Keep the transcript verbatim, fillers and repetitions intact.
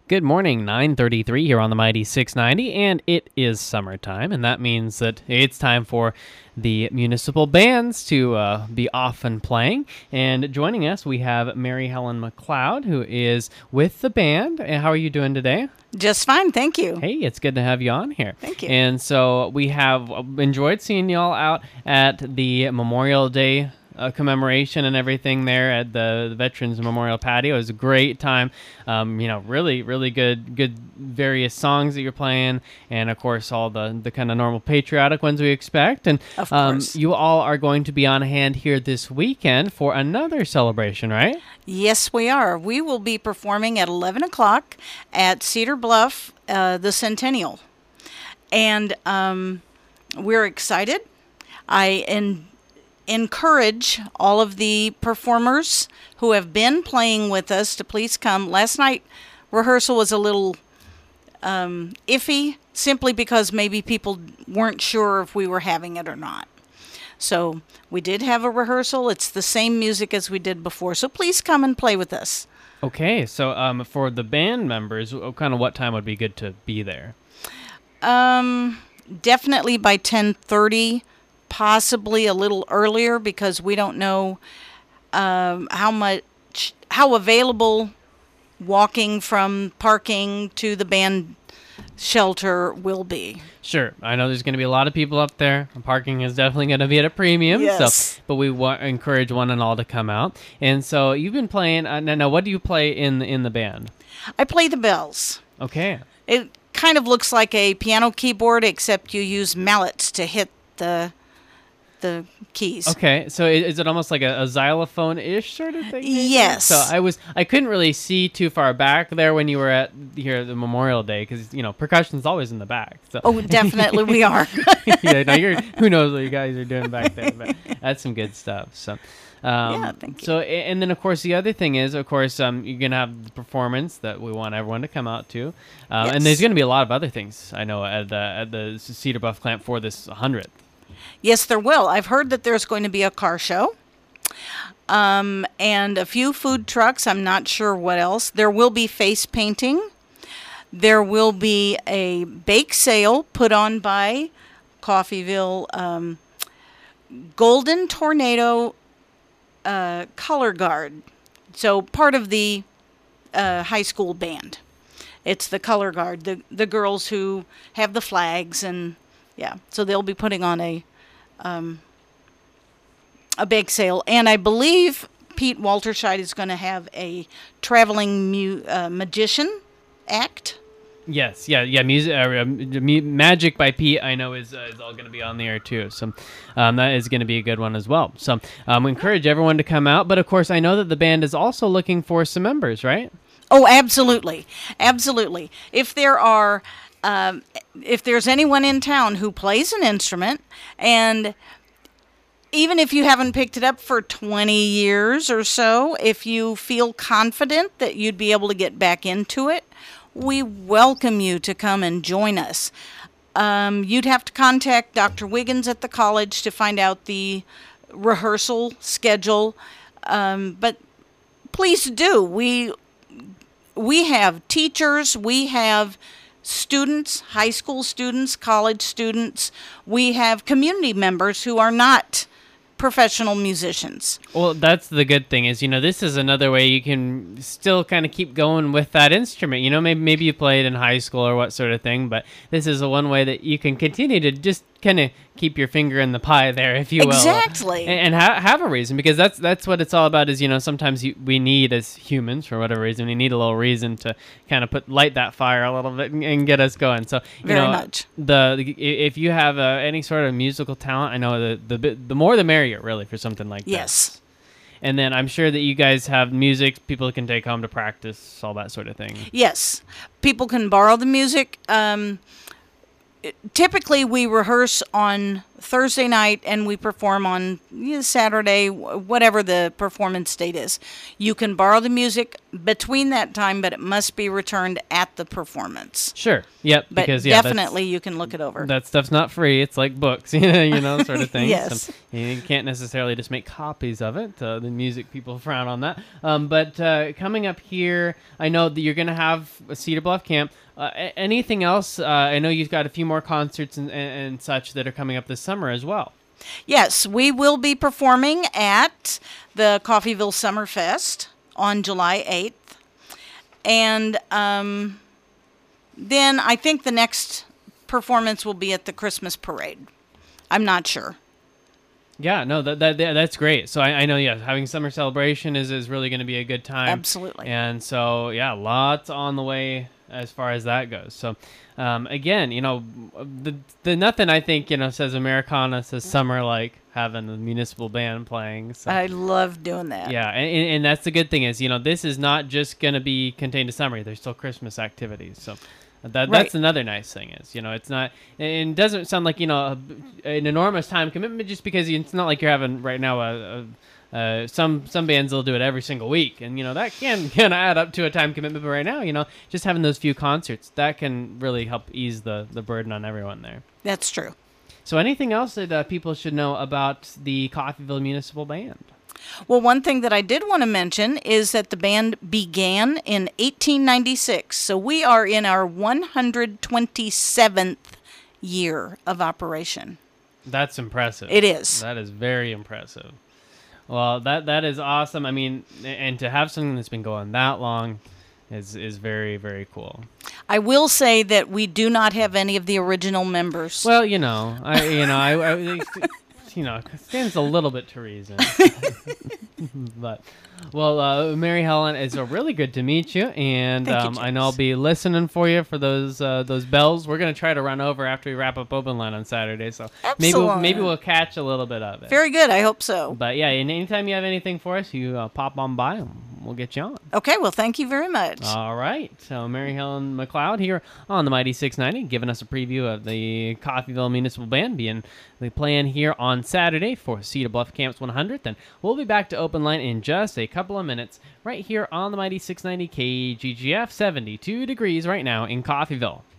Good morning, nine thirty-three here on the Mighty six ninety, and it is summertime, and that means that it's time for the municipal bands to uh, be off and playing. And joining us, we have Mary Helen McLeod, who is with the band. And how are you doing today? Just fine, thank you. Hey, it's good to have you on here. Thank you. And so we have enjoyed seeing y'all out at the Memorial Day Uh, commemoration and everything there at the, the Veterans Memorial Patio. It was a great time. Um, you know, really, really good, good various songs that you're playing, and of course all the the kind of normal patriotic ones we expect. And of um, course, you all are going to be on hand here this weekend for another celebration, right? Yes, we are. We will be performing at eleven o'clock at Cedar Bluff, uh, the Centennial, and um, we're excited. I and. encourage all of the performers who have been playing with us to please come. Last night rehearsal was a little um, iffy, simply because maybe people weren't sure if we were having it or not. So we did have a rehearsal. It's the same music as we did before, so please come and play with us. Okay, so um, for the band members, kind of what time would be good to be there? Um, definitely by ten thirty. Possibly a little earlier, because we don't know um, how much, how available walking from parking to the band shelter will be. Sure. I know there's going to be a lot of people up there. Parking is definitely going to be at a premium. Yes. So, but we wa- encourage one and all to come out. And so you've been playing, uh, now, now what do you play in, in the band? I play the bells. Okay. It kind of looks like a piano keyboard, except you use mallets to hit the the keys. Okay, so i- is it almost like a, a xylophone-ish sort of thing? maybe? Yes. So I was I couldn't really see too far back there when you were at here at the Memorial Day, because you know percussion's always in the back. So. Oh, definitely we are. Yeah, no, you're, who knows what you guys are doing back there, but that's some good stuff. So. Um, Yeah, thank you. So, a- and then of course the other thing is, of course, um, you're gonna have the performance that we want everyone to come out to, um, and there's Yes. gonna be a lot of other things I know at the at the Cedar Bluff Clamp for this hundredth. Yes, there will. I've heard that there's going to be a car show um, and a few food trucks. I'm not sure what else. There will be face painting. There will be a bake sale put on by Coffeyville um, Golden Tornado uh, Color Guard. So part of the uh, high school band. It's the Color Guard, the the girls who have the flags, and yeah. So they'll be putting on a um, a bake sale, and I believe Pete Walterscheid is going to have a traveling mu- uh, magician act. Yes, yeah, yeah. Music, uh, uh, mu- Magic by Pete, I know is uh, is all going to be on the air too. So um, that is going to be a good one as well. So um, we encourage everyone to come out. But of course, I know that the band is also looking for some members, right? Oh, absolutely, absolutely. If there are, um, if there's anyone in town who plays an instrument, and even if you haven't picked it up for twenty years or so, if you feel confident that you'd be able to get back into it, we welcome you to come and join us. Um, you'd have to contact Doctor Wiggins at the college to find out the rehearsal schedule, um, but please do. We we have teachers, we have students, high school students, college students. We have community members who are not professional musicians. Well, that's the good thing is, you know, this is another way you can still kind of keep going with that instrument. You know, maybe maybe you played in high school or what sort of thing, but this is a one way that you can continue to just kind of keep your finger in the pie there, if you will. Exactly. And, and ha- have a reason, because that's that's what it's all about is, you know, sometimes you, we need as humans, for whatever reason, we need a little reason to kind of put light that fire a little bit and, and get us going. So, you Very know, much. The, the if you have uh, any sort of musical talent, I know the, the bit- the more the merrier, really, for something like Yes. this. And then I'm sure that you guys have music people can take home to practice, all that sort of thing. Yes. People can borrow the music. Um, typically we rehearse on Thursday night and we perform on you know, Saturday, wh- whatever the performance date is. You can borrow the music between that time, but it must be returned at the performance. Sure. Yep. But because yeah, that's- definitely you can look it over. that stuff's not free. It's like books, you know, you know, sort of thing. Yes. So you can't necessarily just make copies of it. Uh, the music people frown on that. Um, but uh, coming up here, I know that you're going to have a Cedar Bluff camp. Uh, a- anything else? Uh, I know you've got a few more concerts and, and, and such that are coming up this summer as well. Yes, we will be performing at the Coffeyville Summer Fest on July eighth. And um, then I think the next performance will be at the Christmas Parade. I'm not sure. Yeah, no, that, that that- that's great. So I, I know, yeah, having summer celebration is, is really going to be a good time. Absolutely. And so, yeah, lots on the way as far as that goes. So, um, again, you know, the the nothing I think you know says Americana says summer like having the municipal band playing. So. I love doing that. Yeah, and, and that's the good thing is, you know, this is not just going to be contained to summer. There's still Christmas activities. So that Right. that's another nice thing is, you know, it's not, and it doesn't sound like, you know, a, an enormous time commitment just because it's not like you're having right now a, a uh, some some bands will do it every single week, and you know that can kind of add up to a time commitment. But right now, you know, just having those few concerts that can really help ease the the burden on everyone there. That's true. So, anything else that uh, people should know about the Coffeyville Municipal Band? Well, one thing that I did want to mention is that the band began in eighteen ninety-six. So we are in our one hundred twenty-seventh year of operation. That's impressive. It is. That is very impressive. Well, that that is awesome. I mean, and to have something that's been going that long is is very, very cool. I will say that we do not have any of the original members. Well, you know, I you know, I, I you know, it stands a little bit to reason. But well, uh, Mary Helen, it's uh, really good to meet you, and Thank you, um, I know I'll James. be listening for you for those uh, those bells. We're gonna try to run over after we wrap up Open Line on Saturday, so maybe we'll, Excellent. maybe we'll catch a little bit of it. Very good. I hope so. But yeah, and anytime you have anything for us, you uh, pop on by and we'll get you on. Okay. Well, thank you very much. All right. So Mary Helen McLeod here on the Mighty six ninety, giving us a preview of the Coffeyville Municipal Band being the playing here on Saturday for Cedar Bluff Camp's one hundredth, and we'll be back to Open Line in just a couple of minutes right here on the Mighty six ninety K G G F, seventy-two degrees right now in Coffeyville.